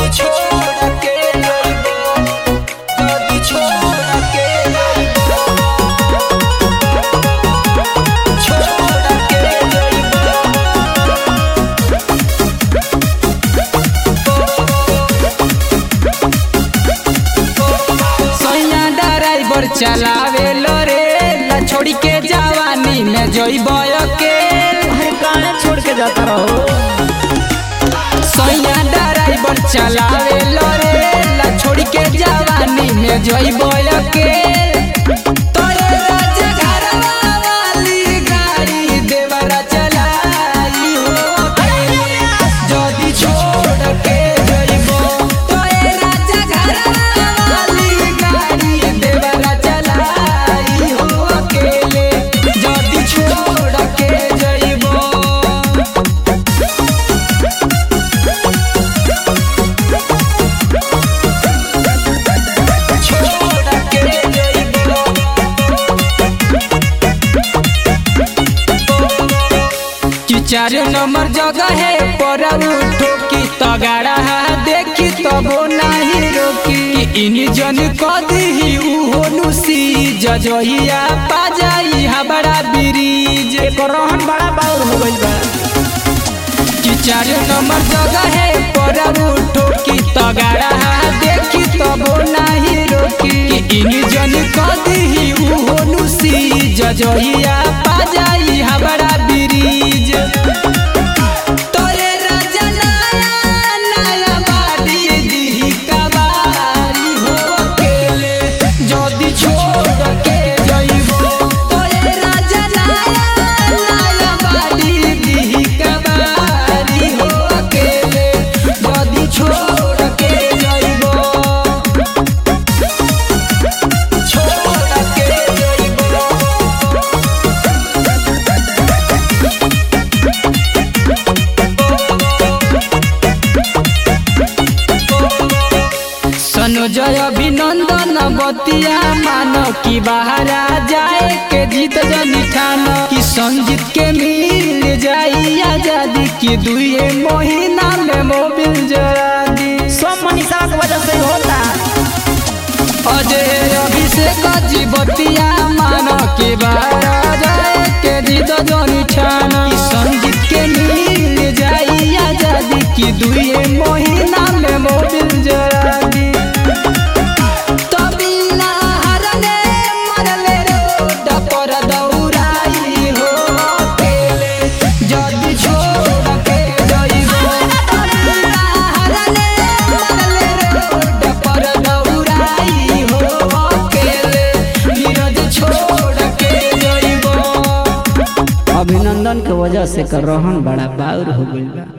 छोड़ के जाइबो, जदी छोड़ के जाइबो, छोड़ के जाइबो। सैया ड्राइवर चलावे लो रे, ला छोड़ी के जवानी में जइबो अकेले। अरे काहे छोड़ के जाता रहो। सैया ड्राइवर चलावे लो रे, ला छोड़ी के जवानी में जइबो अकेले। तोरे राजा घरवा वाली गाड़ी देवरा चलाई हो अकेले, जदी छोड़ के जइबो। तोरे राजा घरवा वाली गाड़ी देवरा चलाई हो अकेले, जदी छोड़ के जइबो। छोड़ के जाइबो, कि 4 नंबर जगह है पर उठो की तगाड़ा देखी तबो नहीं रोकी। कि इनी जन कदी ही उहो नुसी जजहिया पा जाई हबड़ा ब्रिज। एक रहन बड़ा बाउर हो गइल बा। कि 4 नंबर जगह है पर उठो की तगाड़ा देखी तबो नहीं रोकी। कि इनी जन कदी ही उहो नुसी जजहिया पा जाई हबड़ा ब्रिज। तोरे राजा नया नया बाड़ी दिही कबारी हो अकेले, जदी छोड़ के जइबो। तोरे राजा नया नया बाड़ी दिही कबारी हो अकेले, जदी छोड़ के जइबो। छोड़ के जइबो, सनोजय अभिनंदन बतिया मानो कि बाहरा जाए के जीत जनी ठानो। कि संजीत के मिल जाई आजादी, की 2 महीना में मोबिल जरा दी। सब मनीषा के वजह से होता। अजय अभिषेक जी बतिया मानो कि बाहरा जाए के जीत जनी ठानो। कि संजीत के मिल जाई आजादी, की 2 महीना में मोबिल जरा दी। अभिनंदन के वजह से कर रहन बड़ा बाउर हो गइल बा।